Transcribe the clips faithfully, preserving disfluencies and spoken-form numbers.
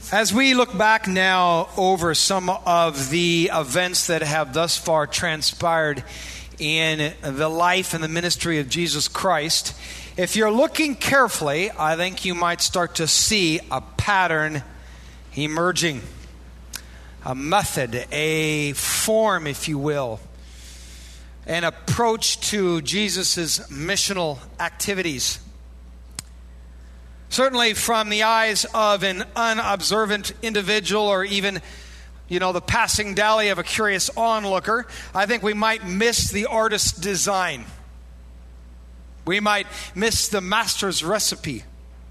As we look back now over some of the events that have thus far transpired in the life and the ministry of Jesus Christ, if you're looking carefully, I think you might start to see a pattern emerging, a method, a form, if you will, an approach to Jesus' missional activities. Certainly from the eyes of an unobservant individual, or even, you know, the passing dally of a curious onlooker, I think we might miss the artist's design. We might miss the master's recipe.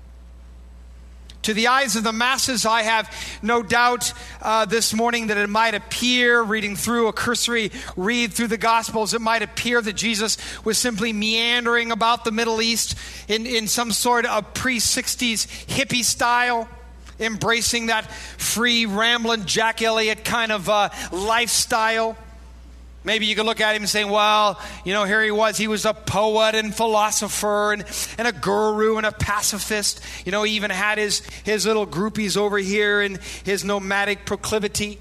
To the eyes of the masses, I have no doubt uh, this morning that it might appear, reading through a cursory read through the Gospels, it might appear that Jesus was simply meandering about the Middle East in, in some sort of pre-sixties hippie style, embracing that free, rambling, Jack Elliott kind of uh, lifestyle. Maybe you could look at him and say, well, you know, here he was. He was a poet and philosopher and, and a guru and a pacifist. You know, he even had his, his little groupies over here and his nomadic proclivity.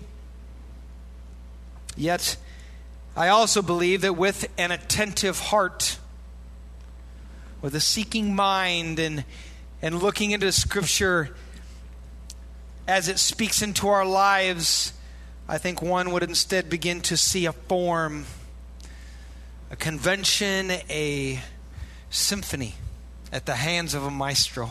Yet, I also believe that with an attentive heart, with a seeking mind and, and looking into Scripture as it speaks into our lives, I think one would instead begin to see a form, a convention, a symphony at the hands of a maestro.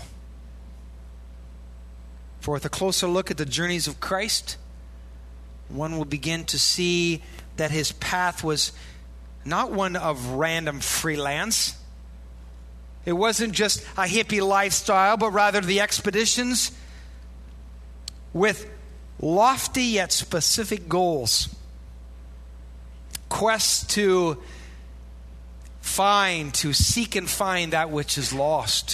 For with a closer look at the journeys of Christ, one will begin to see that his path was not one of random freelance. It wasn't just a hippie lifestyle, but rather the expeditions with lofty yet specific goals. Quests to find, to seek and find that which is lost.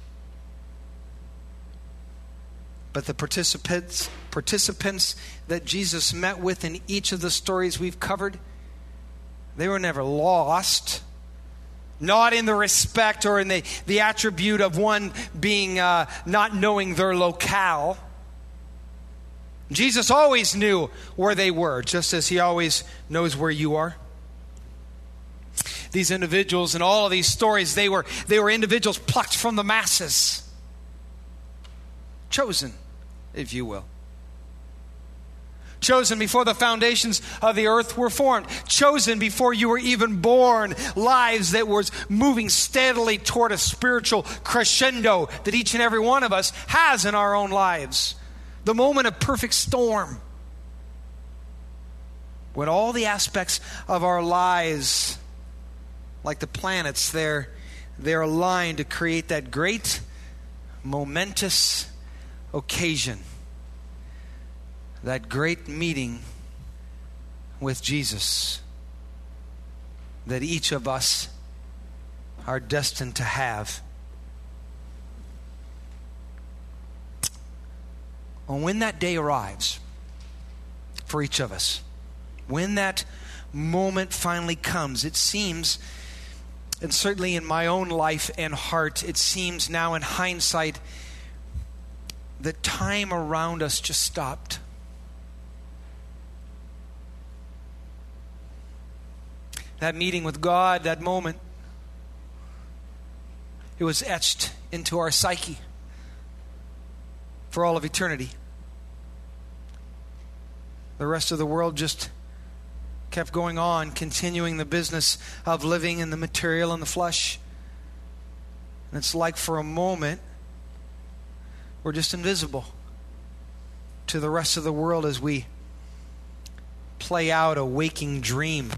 But the participants, participants that Jesus met with in each of the stories we've covered, they were never lost. Not in the respect or in the, the attribute of one being uh, not knowing their locale. Jesus always knew where they were, just as he always knows where you are. These individuals and all of these stories, they were, they were individuals plucked from the masses. Chosen, if you will. Chosen before the foundations of the earth were formed. Chosen before you were even born. Lives that was moving steadily toward a spiritual crescendo that each and every one of us has in our own lives. The moment of perfect storm, when all the aspects of our lives, like the planets, they're, they're aligned to create that great, momentous occasion, that great meeting with Jesus that each of us are destined to have. And when that day arrives for each of us, when that moment finally comes, it seems, and certainly in my own life and heart, it seems now in hindsight that time around us just stopped. That meeting with God, that moment, it was etched into our psyche for all of eternity. The rest of the world just kept going on, continuing the business of living in the material and the flesh. And it's like for a moment, we're just invisible to the rest of the world as we play out a waking dream.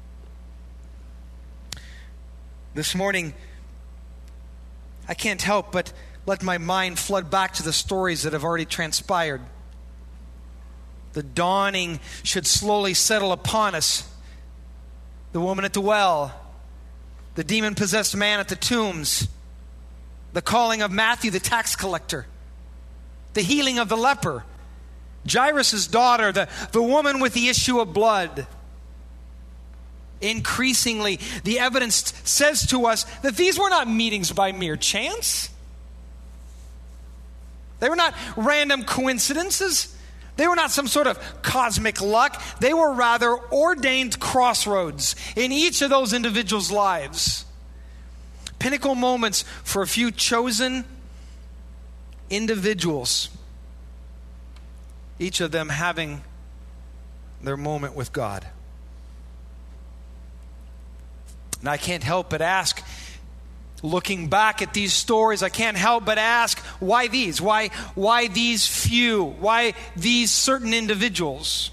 This morning, I can't help but let my mind flood back to the stories that have already transpired. The dawning should slowly settle upon us. The woman at the well, the demon-possessed man at the tombs, the calling of Matthew the tax collector, the healing of the leper, Jairus' daughter, the, the woman with the issue of blood. Increasingly, the evidence says to us that these were not meetings by mere chance. They were not random coincidences. They were not some sort of cosmic luck. They were rather ordained crossroads in each of those individuals' lives. Pinnacle moments for a few chosen individuals, each of them having their moment with God. And I can't help but ask, looking back at these stories, I can't help but ask, why these? Why, why these few? Why these certain individuals?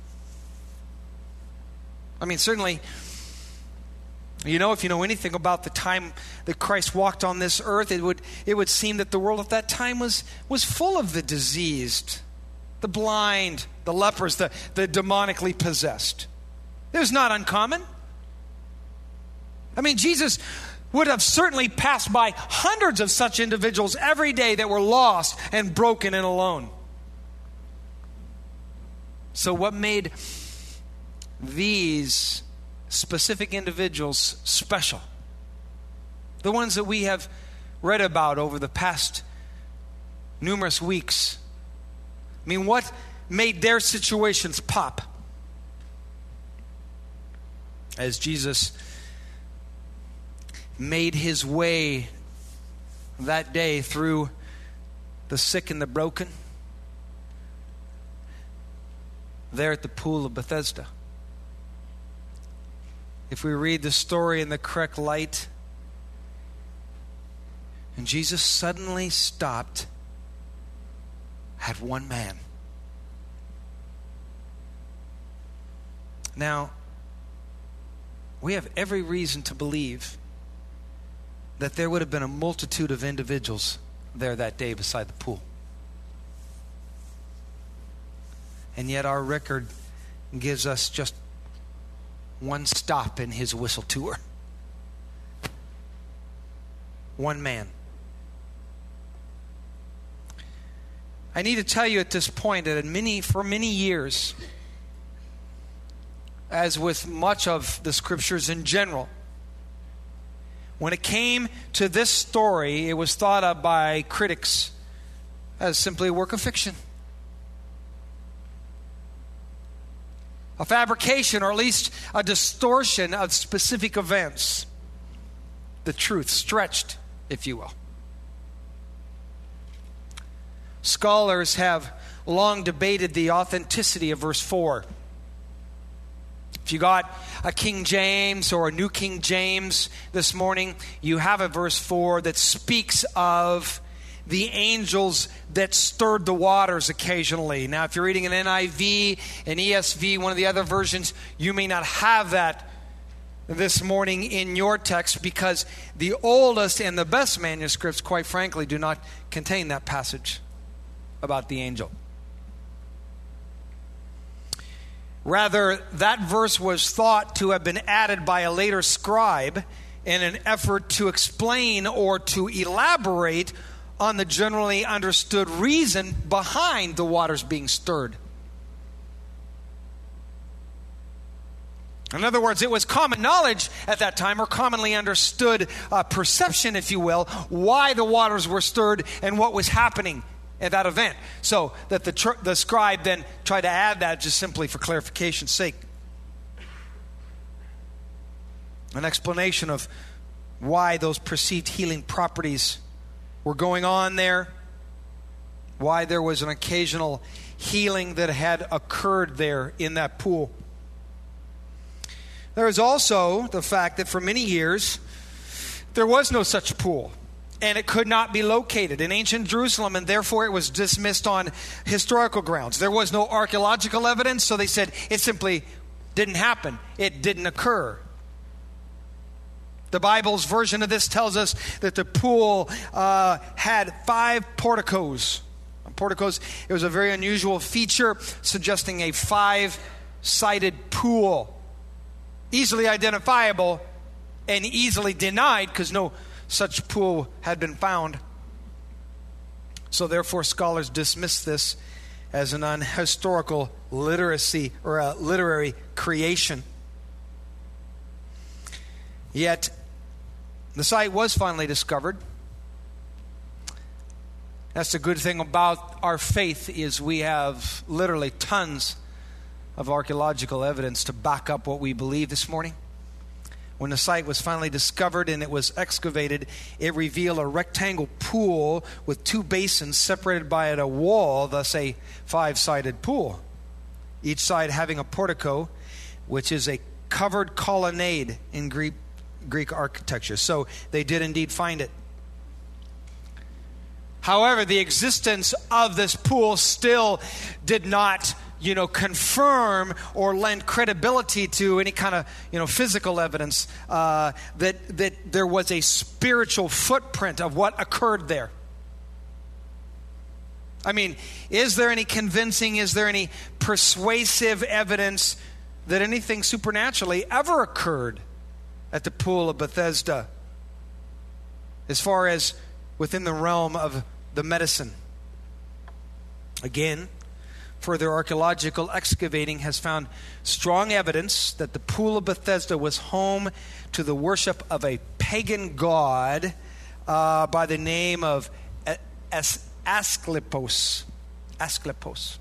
I mean, certainly, you know, if you know anything about the time that Christ walked on this earth, it would it would seem that the world at that time was was full of the diseased, the blind, the lepers, the, the demonically possessed. It was not uncommon. I mean, Jesus would have certainly passed by hundreds of such individuals every day that were lost and broken and alone. So what made these specific individuals special? The ones that we have read about over the past numerous weeks. I mean, what made their situations pop? As Jesus made his way that day through the sick and the broken, there at the pool of Bethesda. If we read the story in the correct light, and Jesus suddenly stopped at one man. Now, we have every reason to believe that there would have been a multitude of individuals there that day beside the pool. And yet our record gives us just one stop in his whistle tour. One man. I need to tell you at this point that in many, for many years, as with much of the scriptures in general, when it came to this story, it was thought of by critics as simply a work of fiction. A fabrication, or at least a distortion of specific events. The truth stretched, if you will. Scholars have long debated the authenticity of verse four. If you got a King James or a New King James this morning, you have a verse four that speaks of the angels that stirred the waters occasionally. Now, if you're reading an N I V, an E S V, one of the other versions, you may not have that this morning in your text because the oldest and the best manuscripts, quite frankly, do not contain that passage about the angel. Rather, that verse was thought to have been added by a later scribe in an effort to explain or to elaborate on the generally understood reason behind the waters being stirred. In other words, it was common knowledge at that time, or commonly understood uh, perception, if you will, why the waters were stirred and what was happening at that event. So that the, tr- the scribe then tried to add that just simply for clarification's sake. An explanation of why those perceived healing properties were going on there, why there was an occasional healing that had occurred there in that pool. There is also the fact that for many years there was no such pool, and it could not be located in ancient Jerusalem, and therefore it was dismissed on historical grounds. There was no archaeological evidence, so they said it simply didn't happen. It didn't occur. The Bible's version of this tells us that the pool uh, had five porticos. Porticos, it was a very unusual feature suggesting a five-sided pool. Easily identifiable and easily denied because no such pool had been found. So therefore scholars dismiss this as an unhistorical literacy or a literary creation. Yet the site was finally discovered. That's the good thing about our faith, is we have literally tons of archaeological evidence to back up what we believe this morning. When the site was finally discovered and it was excavated, it revealed a rectangle pool with two basins separated by a wall, thus a five-sided pool. Each side having a portico, which is a covered colonnade in Greek, Greek architecture. So they did indeed find it. However, the existence of this pool still did not, you know, confirm or lend credibility to any kind of, you know, physical evidence uh, that that there was a spiritual footprint of what occurred there. I mean, is there any convincing, is there any persuasive evidence that anything supernaturally ever occurred at the pool of Bethesda, as far as within the realm of the medicine? Again, further archaeological excavating has found strong evidence that the pool of Bethesda was home to the worship of a pagan god uh, by the name of As- Asclepios. Asclepios.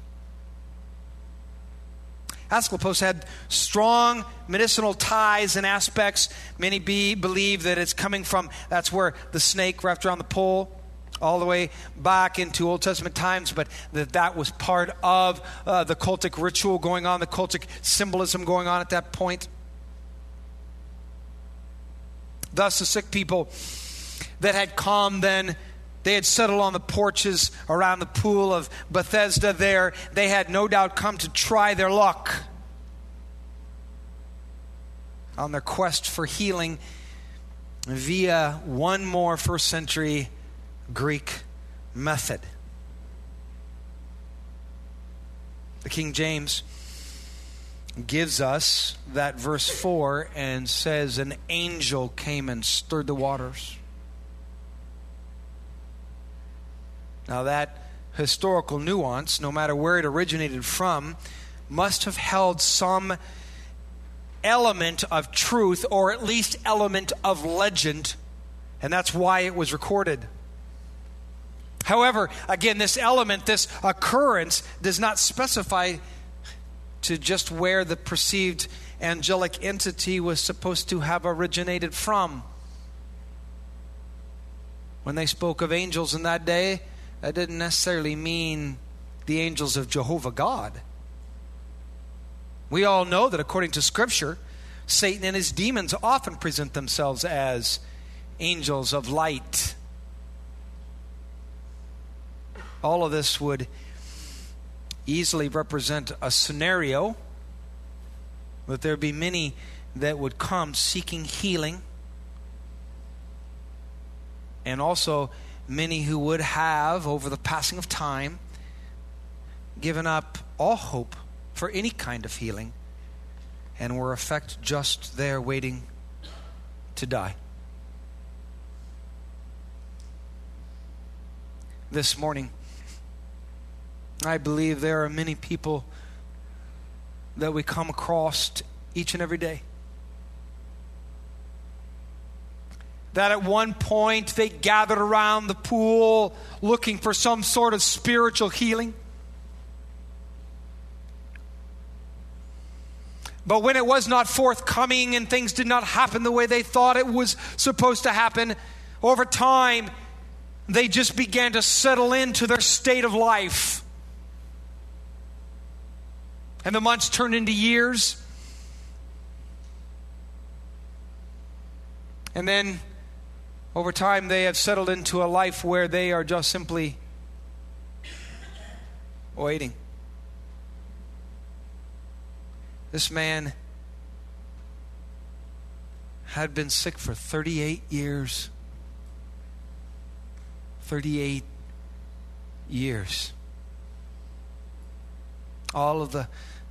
Asclepios had strong medicinal ties and aspects. Many be, believe that it's coming from, that's where the snake wrapped around the pole, all the way back into Old Testament times, but that that was part of uh, the cultic ritual going on, the cultic symbolism going on at that point. Thus, the sick people that had come then, they had settled on the porches around the pool of Bethesda there. They had no doubt come to try their luck on their quest for healing via one more first century Greek method. The King James gives us that verse four and says, an angel came and stirred the waters. Now that historical nuance, no matter where it originated from, must have held some element of truth, or at least element of legend, and that's why it was recorded. However, again, this element, this occurrence, does not specify to just where the perceived angelic entity was supposed to have originated from. When they spoke of angels in that day, that didn't necessarily mean the angels of Jehovah God. We all know that according to Scripture, Satan and his demons often present themselves as angels of light. All of this would easily represent a scenario that there be many that would come seeking healing, and also many who would have, over the passing of time, given up all hope for any kind of healing and were in effect just there waiting to die. This morning, I believe there are many people that we come across each and every day that at one point they gathered around the pool looking for some sort of spiritual healing. But when it was not forthcoming and things did not happen the way they thought it was supposed to happen, over time they just began to settle into their state of life. And the months turned into years. And then over time, they have settled into a life where they are just simply waiting. This man had been sick for thirty-eight years. thirty-eight years. All of the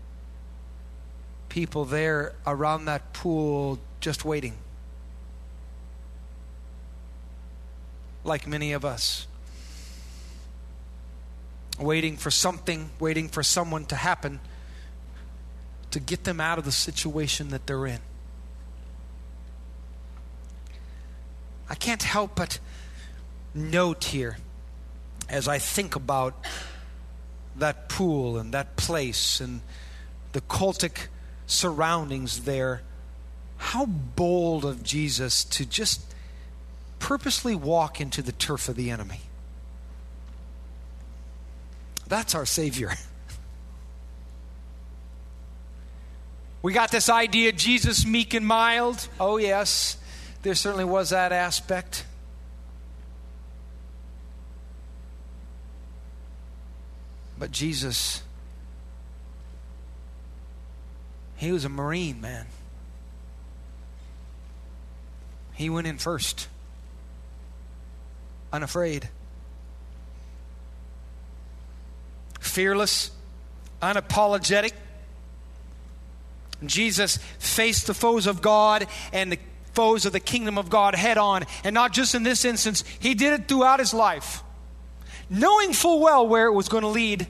people there around that pool just waiting. Like many of us, waiting for something, waiting for someone to happen to get them out of the situation that they're in. I can't help but note here as I think about that pool and that place and the cultic surroundings there, how bold of Jesus to just purposely walk into the turf of the enemy. That's our Savior. We got this idea, Jesus meek and mild. Oh yes, there certainly was that aspect. But Jesus, he was a Marine, man. He went in first, unafraid, fearless, unapologetic. Jesus faced the foes of God and the foes of the kingdom of God head on. And not just in this instance, he did it throughout his life, knowing full well where it was going to lead,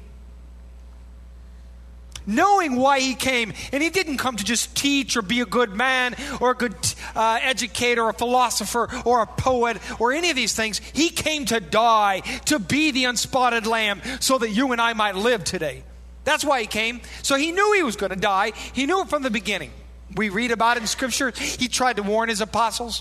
knowing why he came. And he didn't come to just teach or be a good man or a good uh, educator or a philosopher or a poet or any of these things. He came to die, to be the unspotted lamb so that you and I might live today. That's why he came. So he knew he was going to die. He knew it from the beginning. We read about it in Scripture. He tried to warn his apostles.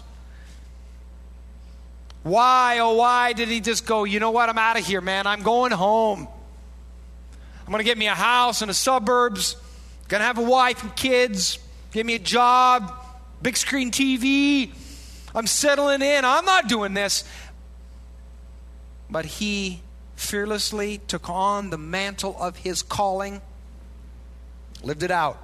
Why, oh why did he just go, you know what, I'm out of here, man. I'm going home. I'm going to get me a house in the suburbs. Going to have a wife and kids. Get me a job. Big screen T V. I'm settling in. I'm not doing this. But he fearlessly took on the mantle of his calling, lived it out.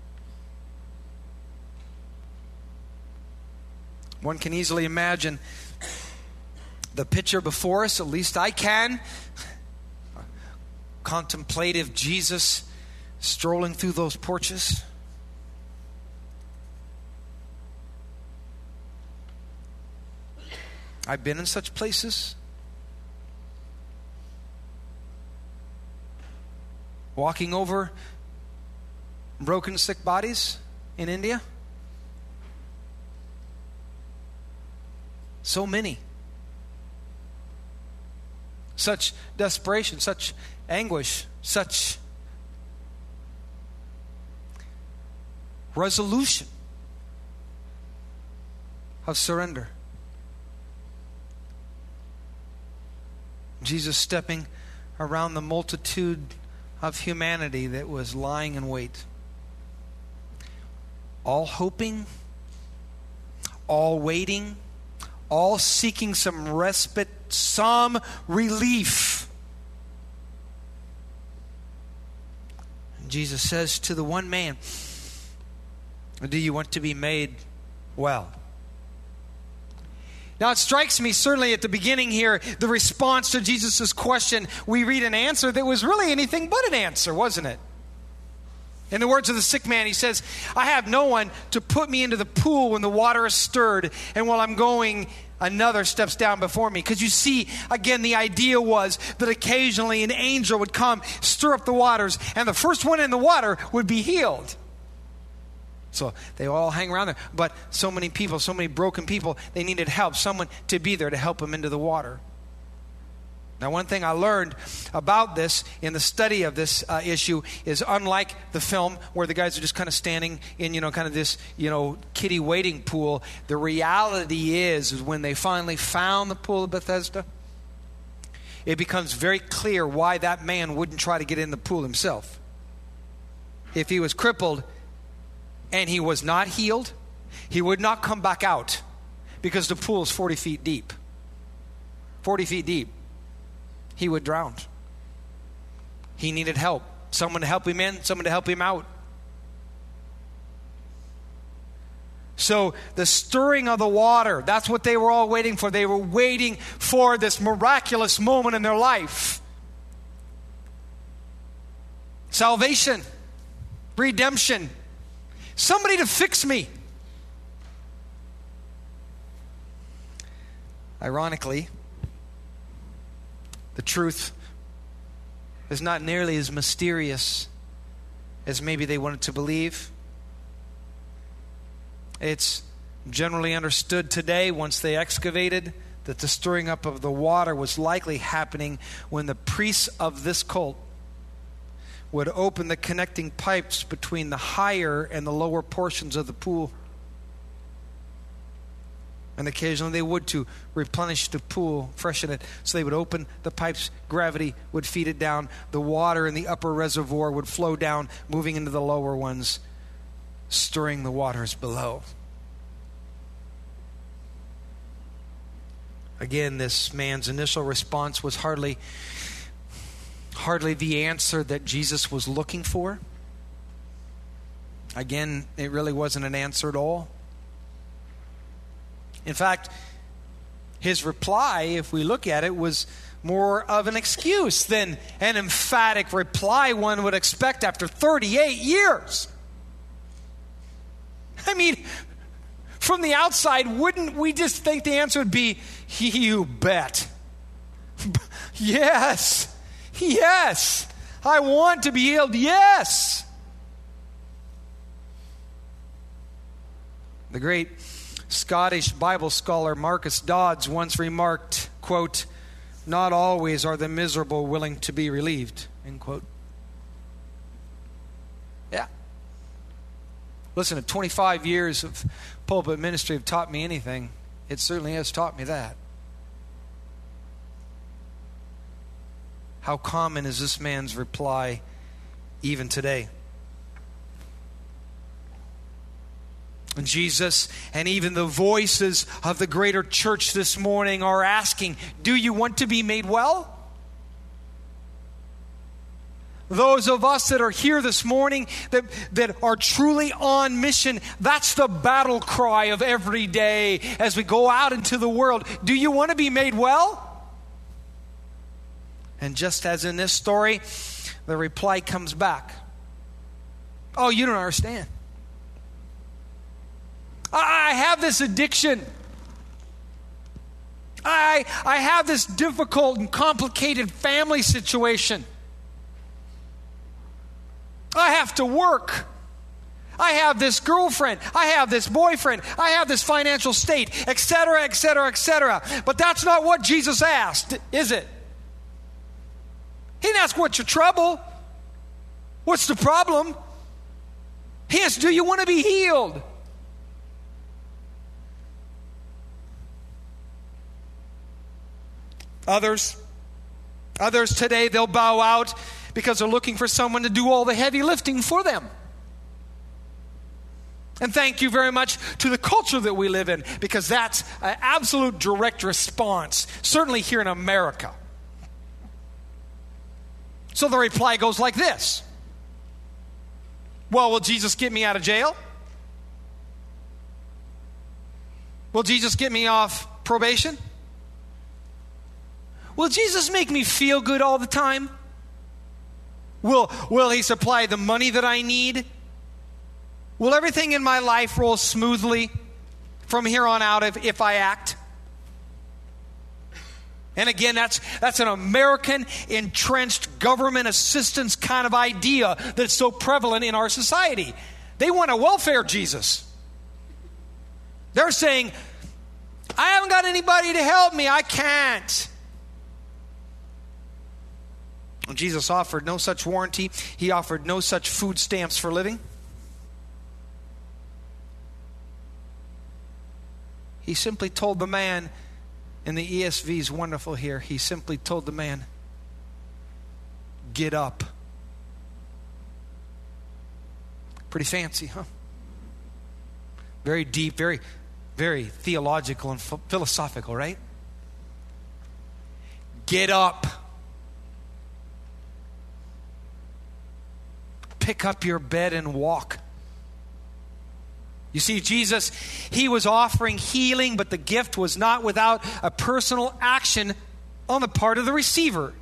One can easily imagine the picture before us, at least I can. Contemplative Jesus strolling through those porches. I've been in such places. Walking over broken, sick bodies in India. So many. Such desperation, such anguish, such resolution of surrender. Jesus stepping around the multitude of humanity that was lying in wait. All hoping, all waiting, all seeking some respite, some relief. And Jesus says to the one man, do you want to be made well? Now it strikes me, certainly at the beginning here, the response to Jesus' question, we read an answer that was really anything but an answer, wasn't it? In the words of the sick man, he says, I have no one to put me into the pool when the water is stirred, and while I'm going, another steps down before me. Because you see, again, the idea was that occasionally an angel would come, stir up the waters, and the first one in the water would be healed. So they all hang around there. But so many people, so many broken people, they needed help, someone to be there to help them into the water. Now, one thing I learned about this in the study of this uh, issue is, unlike the film where the guys are just kind of standing in, you know, kind of this, you know, kiddie wading pool, the reality is, is when they finally found the pool of Bethesda, it becomes very clear why that man wouldn't try to get in the pool himself. If he was crippled and he was not healed, he would not come back out because the pool is forty feet deep. forty feet deep. He would drown. He needed help. Someone to help him in, someone to help him out. So the stirring of the water, that's what they were all waiting for. They were waiting for this miraculous moment in their life. Salvation, redemption, somebody to fix me. Ironically, the truth is not nearly as mysterious as maybe they wanted to believe. It's generally understood today, once they excavated that the stirring up of the water was likely happening when the priests of this cult would open the connecting pipes between the higher and the lower portions of the pool. And occasionally they would to replenish the pool, freshen it. So they would open the pipes, gravity would feed it down. The water in the upper reservoir would flow down, moving into the lower ones, stirring the waters below. Again, this man's initial response was hardly, hardly the answer that Jesus was looking for. Again, it really wasn't an answer at all. In fact, his reply, if we look at it, was more of an excuse than an emphatic reply one would expect after thirty-eight years. I mean, from the outside, wouldn't we just think the answer would be, you bet. Yes. Yes. I want to be healed. Yes. The great Scottish Bible scholar Marcus Dodds once remarked, quote, "Not always are the miserable willing to be relieved," end quote. Yeah. Listen, if twenty-five years of pulpit ministry have taught me anything, it certainly has taught me that. How common is this man's reply even today? And Jesus and even the voices of the greater church this morning are asking, do you want to be made well? Those of us that are here this morning that, that are truly on mission, that's the battle cry of every day as we go out into the world. Do you want to be made well? And just as in this story, the reply comes back. Oh, you don't understand. I have this addiction. I, I have this difficult and complicated family situation. I have to work. I have this girlfriend. I have this boyfriend. I have this financial state, et cetera, et cetera, et cetera. But that's not what Jesus asked, is it? He didn't ask, what's your trouble? What's the problem? He asked, do you want to be healed? Others, others today, they'll bow out because they're looking for someone to do all the heavy lifting for them. And thank you very much to the culture that we live in, because that's an absolute direct response, certainly here in America. So the reply goes like this. Well, will Jesus get me out of jail? Will Jesus get me off probation? Will Jesus make me feel good all the time? Will, will he supply the money that I need? Will everything in my life roll smoothly from here on out if, if I act? And again, that's, that's an American entrenched government assistance kind of idea that's so prevalent in our society. They want a welfare Jesus. They're saying, I haven't got anybody to help me. I can't. Jesus offered no such warranty. He offered no such food stamps for living. He simply told the man, and the E S V is wonderful here, he simply told the man, get up. Pretty fancy, huh? Very deep, very, very theological and philosophical, right? Get up. Pick up your bed and walk. You see, Jesus, he was offering healing, but the gift was not without a personal action on the part of the receiver.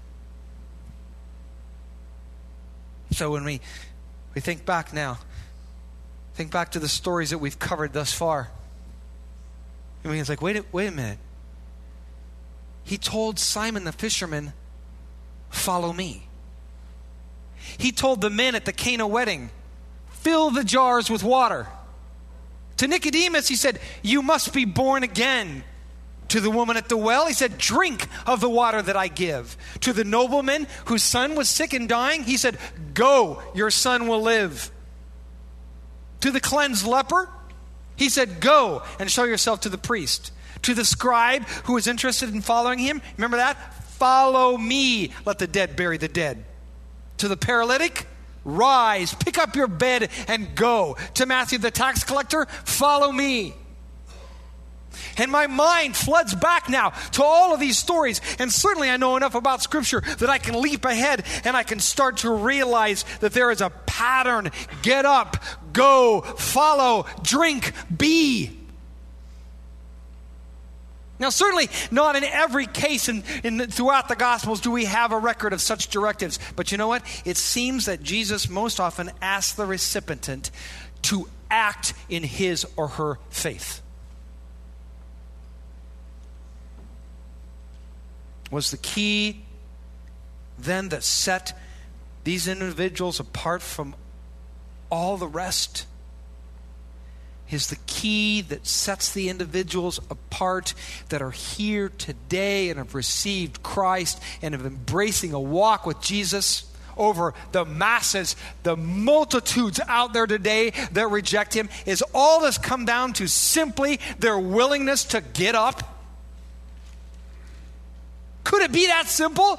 So when we, we think back now, think back to the stories that we've covered thus far. I mean, it's like, wait a, wait a minute. He told Simon the fisherman, follow me. He told the men at the Cana wedding, fill the jars with water. To Nicodemus, he said, you must be born again. To the woman at the well, he said, drink of the water that I give. To the nobleman whose son was sick and dying, he said, go, your son will live. To the cleansed leper, he said, go and show yourself to the priest. To the scribe who was interested in following him, remember that? Follow me, let the dead bury the dead. To the paralytic, rise, pick up your bed and go. To Matthew the tax collector, follow me. And my mind floods back now to all of these stories. And certainly I know enough about Scripture that I can leap ahead and I can start to realize that there is a pattern. Get up, go, follow, drink, be. Now, certainly not in every case in, in the, throughout the Gospels do we have a record of such directives. But you know what? It seems that Jesus most often asks the recipient to act in his or her faith. Was the key then that set these individuals apart from all the rest? Is the key that sets the individuals apart that are here today and have received Christ and have embracing a walk with Jesus over the masses, the multitudes out there today that reject him? Is all this come down to simply their willingness to get up? Could it be that simple?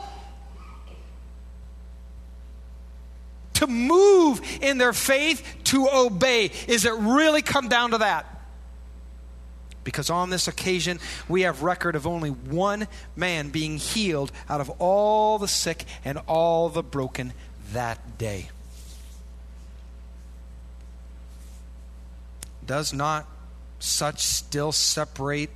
To move in their faith, to obey. Is it really come down to that? Because on this occasion, we have record of only one man being healed out of all the sick and all the broken that day. Does not such still separate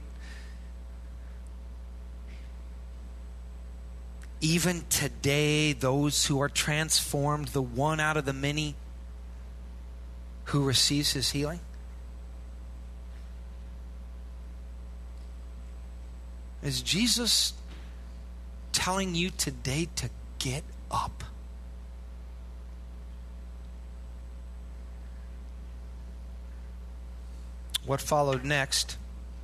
even today those who are transformed, the one out of the many who receives his healing? Is Jesus telling you today to get up? What followed next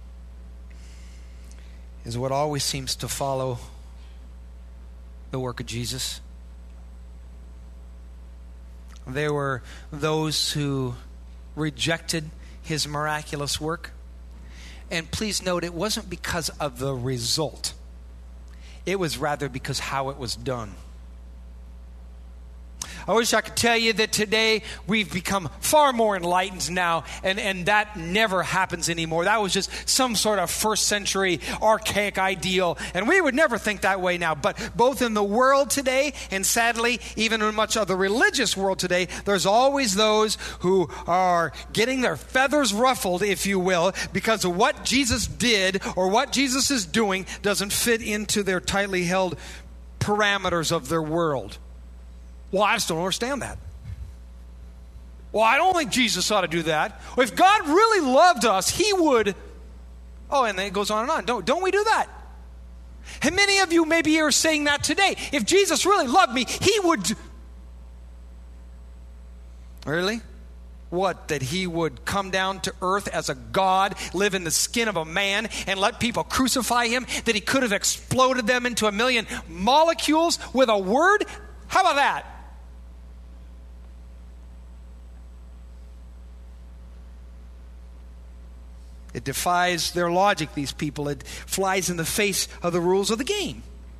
is what always seems to follow the work of Jesus. There were those who rejected his miraculous work. And please note, it wasn't because of the result. It was rather because how it was done. I wish I could tell you that today we've become far more enlightened now, and, and that never happens anymore. That was just some sort of first century archaic ideal, and we would never think that way now. But both in the world today, and sadly, even in much of the religious world today, there's always those who are getting their feathers ruffled, if you will, because of what Jesus did or what Jesus is doing doesn't fit into their tightly held parameters of their world. Well, I just don't understand that. Well, I don't think Jesus ought to do that. If God really loved us, he would. Oh, and then it goes on and on. Don't, don't we do that? And many of you maybe are saying that today. If Jesus really loved me, he would. Really? What, that he would come down to earth as a God, live in the skin of a man, and let people crucify him? That he could have exploded them into a million molecules with a word? How about that? It defies their logic, these people. It flies in the face of the rules of the game.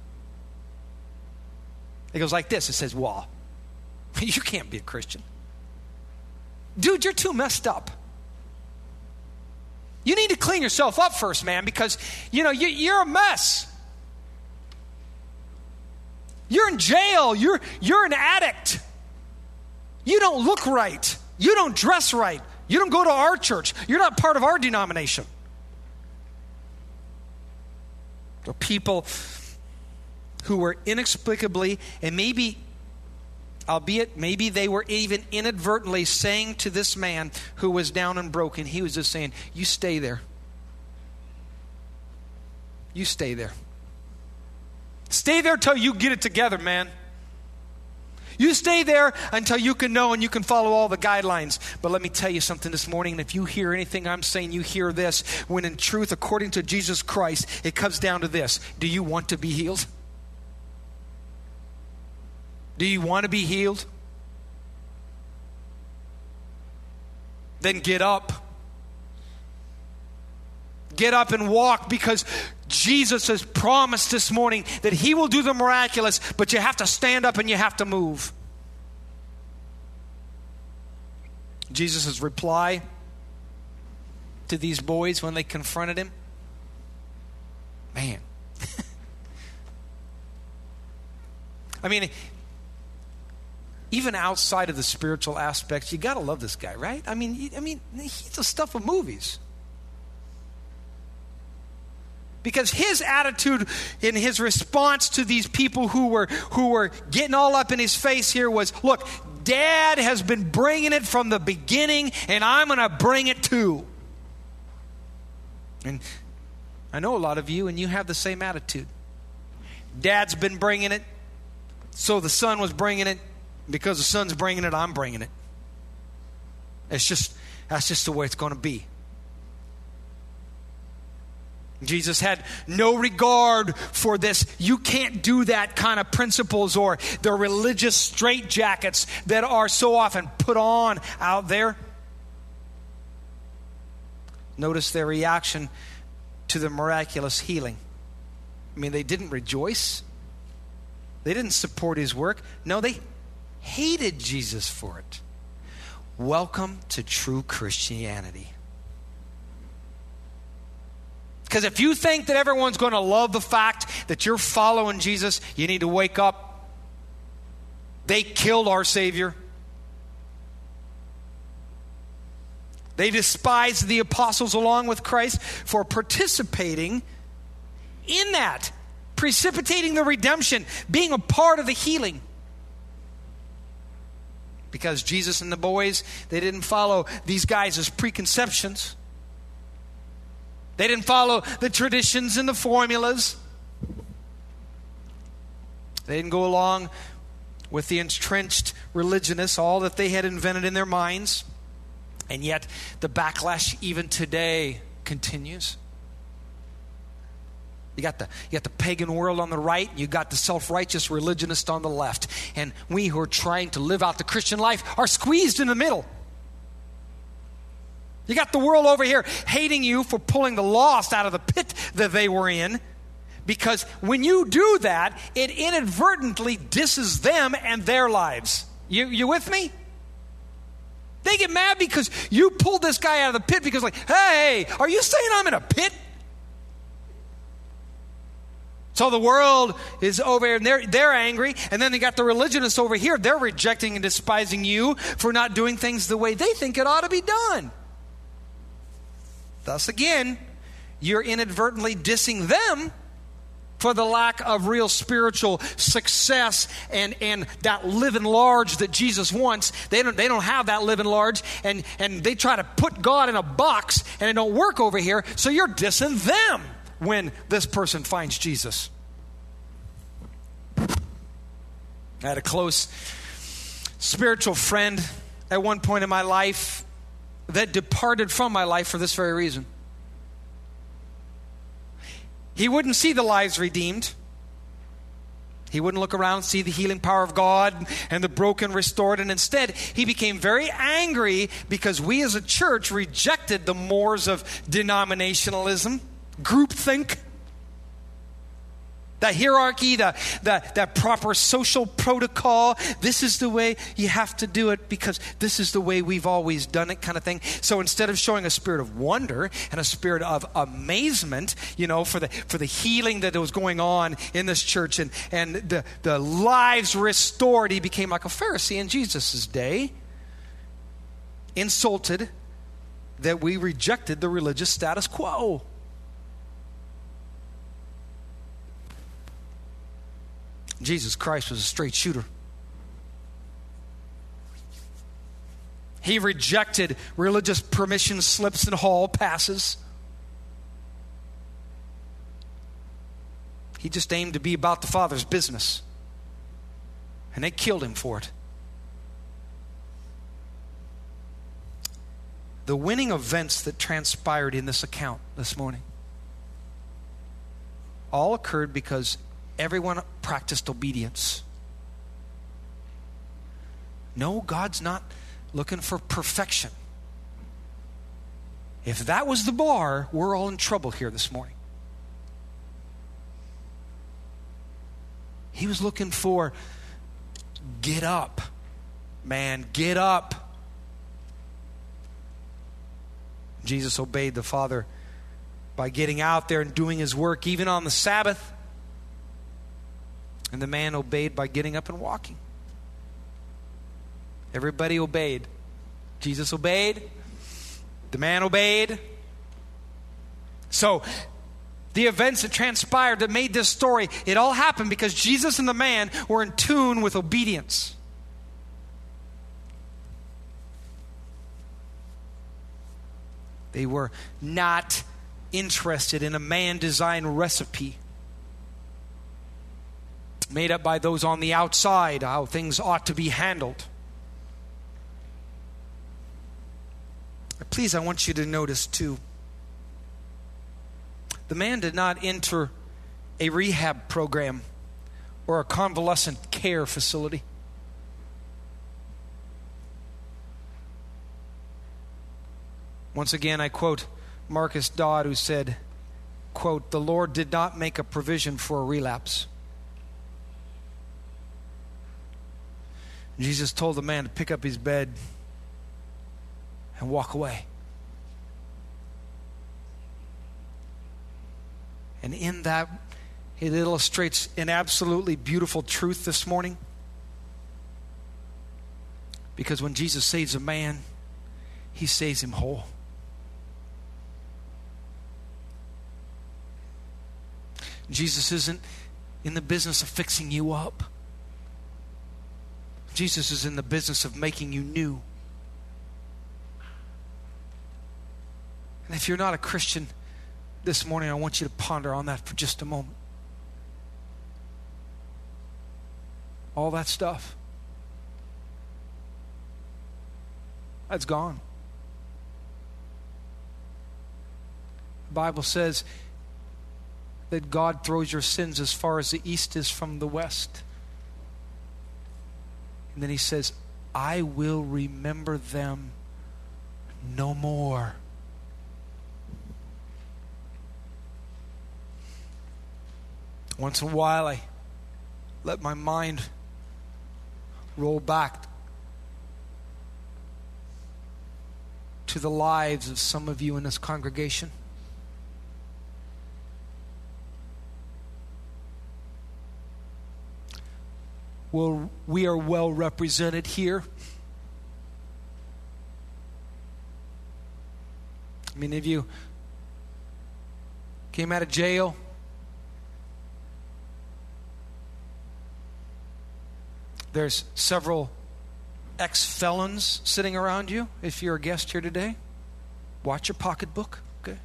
It goes like this. It says, well, you can't be a Christian. Dude, you're too messed up. You need to clean yourself up first, man, because, you know, you, you're a mess. You're in jail. You're, you're an addict. You don't look right. You don't dress right. You don't go to our church. You're not part of our denomination. The people who were inexplicably, and maybe, albeit maybe they were even inadvertently saying to this man who was down and broken, he was just saying, you stay there. You stay there. Stay there till you get it together, man. You stay there until you can know and you can follow all the guidelines. But let me tell you something this morning. And if you hear anything I'm saying, you hear this. When in truth, according to Jesus Christ, it comes down to this. Do you want to be healed? Do you want to be healed? Then get up. Get up and walk, because Jesus has promised this morning that he will do the miraculous, but you have to stand up and you have to move. Jesus' reply to these boys when they confronted him, man. I mean, even outside of the spiritual aspects, you got to love this guy, right? I mean, I mean, he's the stuff of movies. Because his attitude in his response to these people who were who were getting all up in his face here was, look, Dad has been bringing it from the beginning, and I'm going to bring it too. And I know a lot of you, and you have the same attitude. Dad's been bringing it, so the son was bringing it. Because the son's bringing it, I'm bringing it. It's just, that's just the way it's going to be. Jesus had no regard for this. You can't do that kind of principles or the religious straitjackets that are so often put on out there. Notice their reaction to the miraculous healing. I mean, they didn't rejoice. They didn't support his work. No, they hated Jesus for it. Welcome to true Christianity. Because if you think that everyone's going to love the fact that you're following Jesus, you need to wake up. They killed our Savior. They despised the apostles along with Christ for participating in that, precipitating the redemption, being a part of the healing. Because Jesus and the boys, they didn't follow these guys' preconceptions. They didn't follow the traditions and the formulas. They didn't go along with the entrenched religionists, all that they had invented in their minds. And yet, the backlash even today continues. You got the you got the pagan world on the right, you got the self-righteous religionist on the left. And we who are trying to live out the Christian life are squeezed in the middle. You got the world over here hating you for pulling the lost out of the pit that they were in. Because when you do that, it inadvertently disses them and their lives. You, you with me? They get mad because you pulled this guy out of the pit because like, hey, are you saying I'm in a pit? So the world is over here and they're, they're angry. And then they got the religionists over here. They're rejecting and despising you for not doing things the way they think it ought to be done. Thus again, you're inadvertently dissing them for the lack of real spiritual success and, and that living large that Jesus wants. They don't, they don't have that living large, and, and they try to put God in a box and it don't work over here, so you're dissing them when this person finds Jesus. I had a close spiritual friend at one point in my life that departed from my life for this very reason. He wouldn't see the lives redeemed. He wouldn't look around and see the healing power of God and the broken restored. And instead, he became very angry because we as a church rejected the mores of denominationalism, groupthink, the hierarchy, the, the, the proper social protocol. This is the way you have to do it because this is the way we've always done it, kind of thing. So instead of showing a spirit of wonder and a spirit of amazement, you know, for the for the healing that was going on in this church and, and the, the lives restored, he became like a Pharisee in Jesus' day, insulted that we rejected the religious status quo. Jesus Christ was a straight shooter. He rejected religious permission slips and hall passes. He just aimed to be about the Father's business. And they killed him for it. The winning events that transpired in this account this morning all occurred because everyone practiced obedience. No, God's not looking for perfection. If that was the bar, we're all in trouble here this morning. He was looking for, get up, man, get up. Jesus obeyed the Father by getting out there and doing his work even on the Sabbath. And the man obeyed by getting up and walking. Everybody obeyed. Jesus obeyed. The man obeyed. So, the events that transpired that made this story, it all happened because Jesus and the man were in tune with obedience. They were not interested in a man-designed recipe made up by those on the outside, how things ought to be handled. Please, I want you to notice too, the man did not enter a rehab program or a convalescent care facility. Once again, I quote Marcus Dodd, who said, quote, "The Lord did not make a provision for a relapse." Jesus told the man to pick up his bed and walk away. And in that, it illustrates an absolutely beautiful truth this morning. Because when Jesus saves a man, he saves him whole. Jesus isn't in the business of fixing you up. Jesus is in the business of making you new. And if you're not a Christian this morning, I want you to ponder on that for just a moment. All that stuff, that's gone. The Bible says that God throws your sins as far as the east is from the west. And then he says, I will remember them no more. Once in a while, I let my mind roll back to the lives of some of you in this congregation. Well, we are well represented here. Many of you came out of jail. There's several ex-felons sitting around you. If you're a guest here today, watch your pocketbook, okay?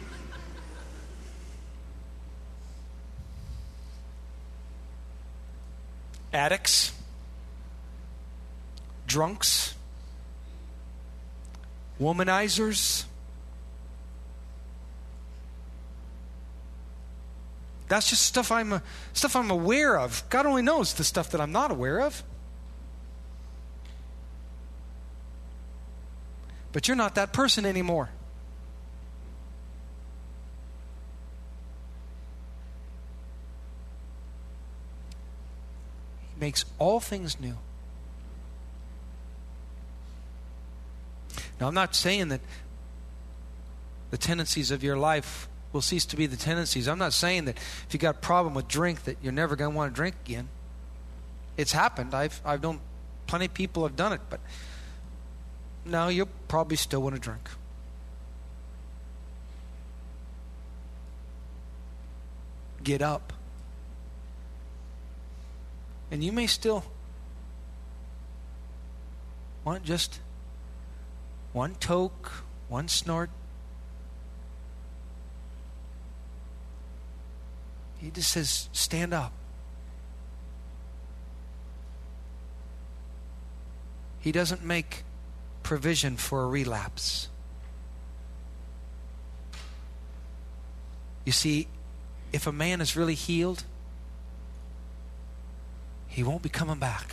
Addicts, drunks, womanizers. That's just stuff I'm uh, stuff I'm aware of. God only knows the stuff that I'm not aware of. But you're not that person anymore. He makes all things new. Now, I'm not saying that the tendencies of your life will cease to be the tendencies. I'm not saying that if you got a problem with drink that you're never going to want to drink again. It's happened. I've I've known plenty of people have done it, but no, you'll probably still want to drink. Get up. And you may still want just one toke, one snort. He just says, stand up. He doesn't make provision for a relapse. You see, if a man is really healed, he won't be coming back.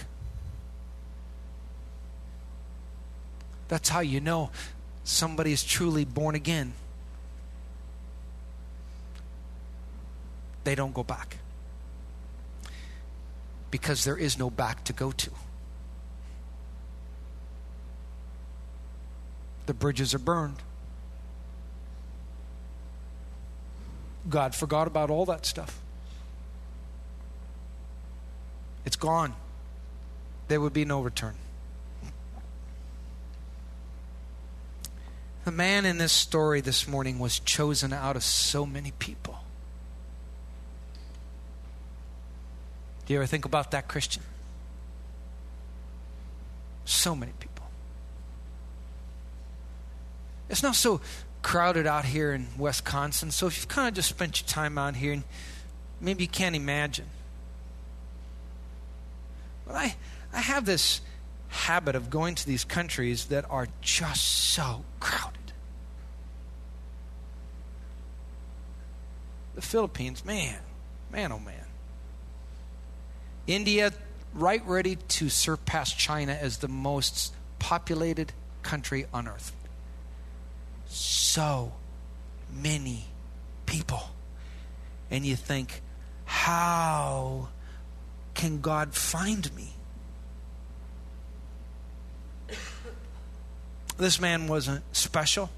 That's how you know somebody is truly born again. They don't go back. Because there is no back to go to. The bridges are burned. God forgot about all that stuff. It's gone. There would be no return. The man in this story this morning was chosen out of so many people. Do you ever think about that, Christian? So many people. It's not so crowded out here in Wisconsin, so if you've kind of just spent your time out here, and maybe you can't imagine. But I, I have this habit of going to these countries that are just so crowded. The Philippines, man, man, oh man. India, right ready to surpass China as the most populated country on earth. So many people. And you think, how can God find me? This man wasn't special.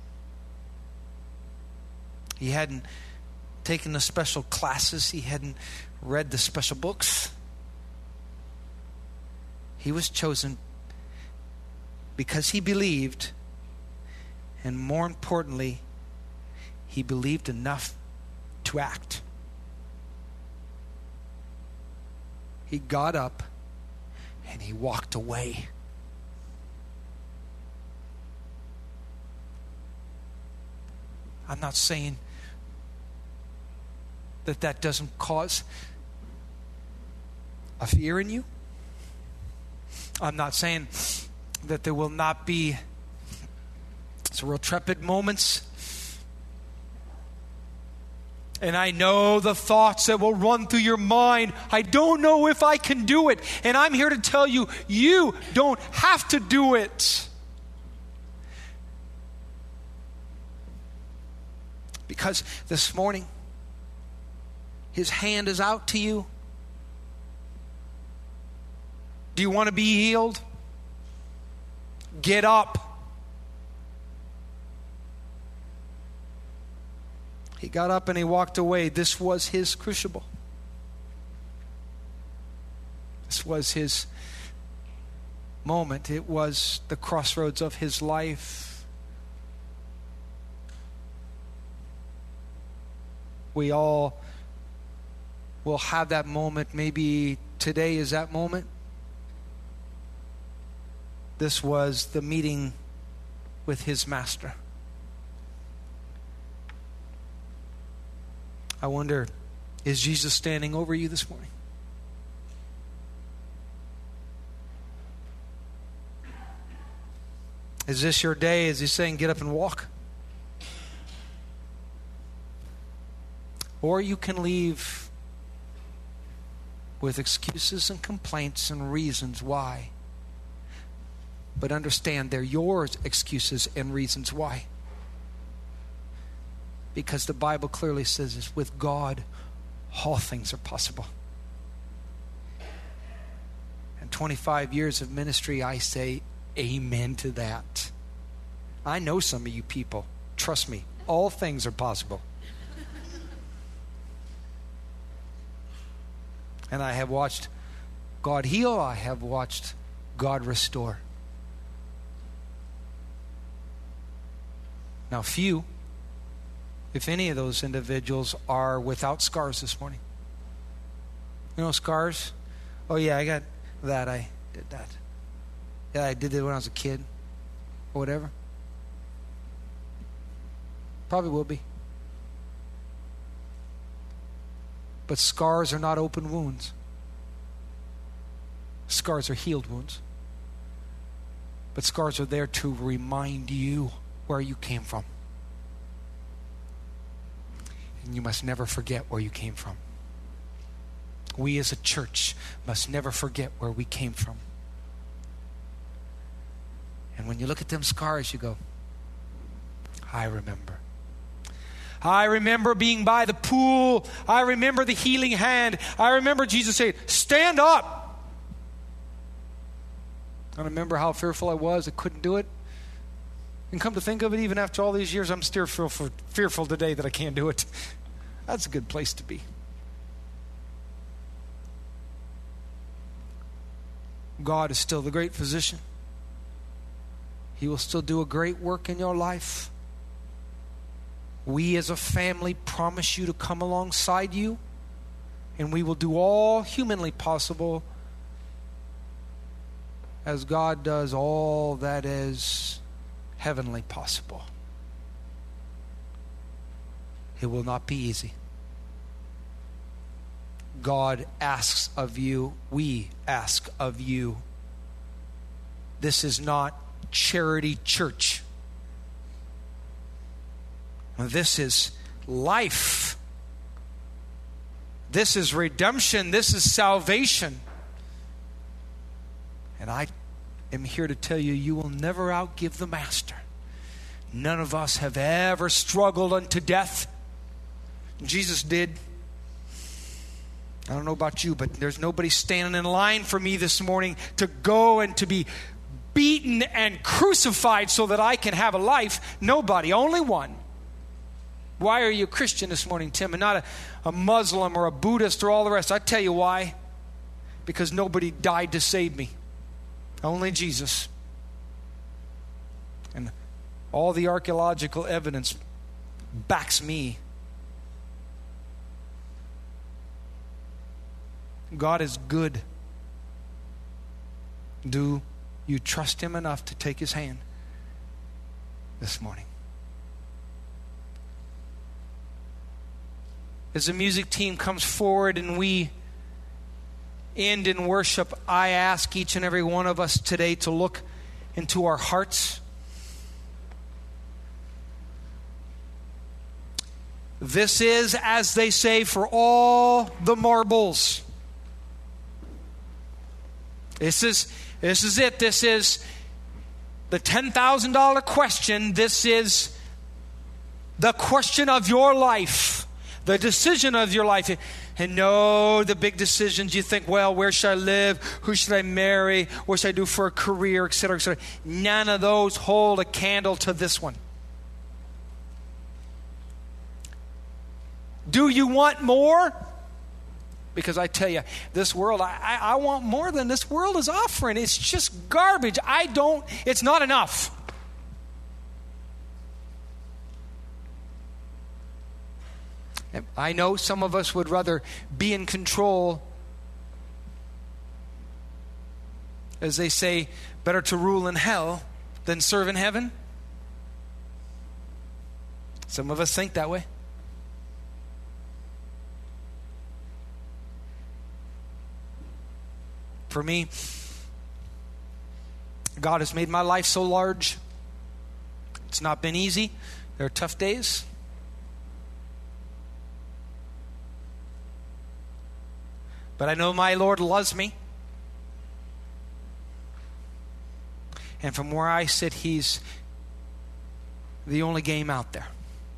He hadn't taken the special classes. He hadn't read the special books. He was chosen because he believed, and more importantly, he believed enough to act. He got up and he walked away. I'm not saying that that doesn't cause a fear in you. I'm not saying that there will not be some real trepid moments. And I know the thoughts that will run through your mind. I don't know if I can do it. And I'm here to tell you, you don't have to do it. Because this morning, His hand is out to you. Do you want to be healed? Get up. He got up and he walked away. This was his crucible. This was his moment. It was the crossroads of his life. We all will have that moment. Maybe today is that moment. This was the meeting with his master. I wonder, is Jesus standing over you this morning? Is this your day? Is he saying, get up and walk? Or you can leave with excuses and complaints and reasons why. But understand they're your excuses and reasons why. Because the Bible clearly says this, with God, all things are possible. And twenty-five years of ministry, I say amen to that. I know some of you people. Trust me, all things are possible. And I have watched God heal. I have watched God restore. Now, few, if any of those individuals are without scars this morning. You know scars? Oh yeah, I got that. I did that. Yeah, I did it when I was a kid. Or whatever. Probably will be. But scars are not open wounds. Scars are healed wounds. But scars are there to remind you where you came from. And you must never forget where you came from. We as a church must never forget where we came from. And when you look at them scars, you go, I remember. I remember being by the pool. I remember the healing hand. I remember Jesus saying, stand up. I remember how fearful I was. I couldn't do it. And come to think of it, even after all these years, I'm still fearful, fearful today that I can't do it. That's a good place to be. God is still the great physician. He will still do a great work in your life. We as a family promise you to come alongside you, and we will do all humanly possible as God does all that is heavenly possible. It will not be easy. God asks of you, we ask of you. This is not charity church. This is life. This is redemption. This is salvation. And I am here to tell you, you will never outgive the Master. None of us have ever struggled unto death. Jesus did. I don't know about you, but there's nobody standing in line for me this morning to go and to be beaten and crucified so that I can have a life. Nobody, only one. Why are you a Christian this morning, Tim, and not a, a Muslim or a Buddhist or all the rest? I tell you why. Because nobody died to save me. Only Jesus. And all the archaeological evidence backs me. God is good. Do you trust Him enough to take His hand this morning? As the music team comes forward and we end in worship, I ask each and every one of us today to look into our hearts. This is, as they say, for all the marbles. This is, this is it. This is the ten thousand dollars question. This is the question of your life. The decision of your life. And no, the big decisions you think, well, where should I live? Who should I marry? What should I do for a career, et cetera, et cetera. None of those hold a candle to this one. Do you want more? Because I tell you, this world, I, I, I want more than this world is offering. It's just garbage. I don't, it's not enough. I know some of us would rather be in control. As they say, better to rule in hell than serve in heaven. Some of us think that way. For me, God has made my life so large. It's not been easy. There are tough days. But I know my Lord loves me. And from where I sit, He's the only game out there.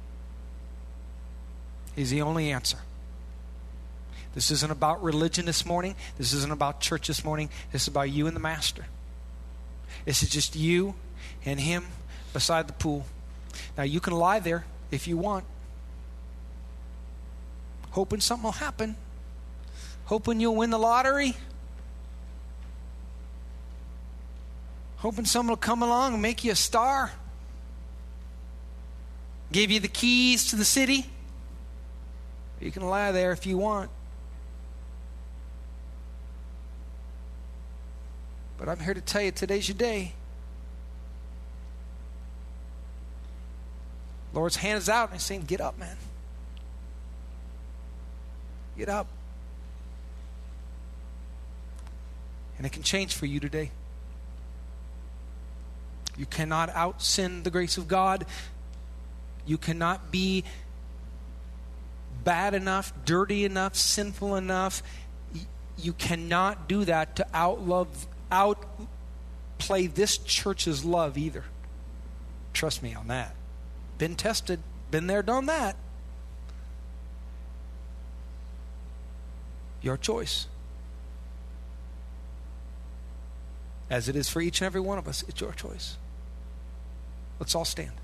He's the only answer. This isn't about religion this morning. This isn't about church this morning. This is about you and the Master. This is just you and Him beside the pool. Now you can lie there if you want, hoping something will happen. Hoping you'll win the lottery. Hoping someone will come along and make you a star. Give you the keys to the city. You can lie there if you want. But I'm here to tell you, today's your day. Lord's hand is out and He's saying, get up, man. Get up. And it can change for you today. You cannot out-sin the grace of God. You cannot be bad enough, dirty enough, sinful enough. You cannot do that to outlove, outplay this church's love either. Trust me on that. Been tested, been there, done that. Your choice. As it is for each and every one of us, it's your choice. Let's all stand.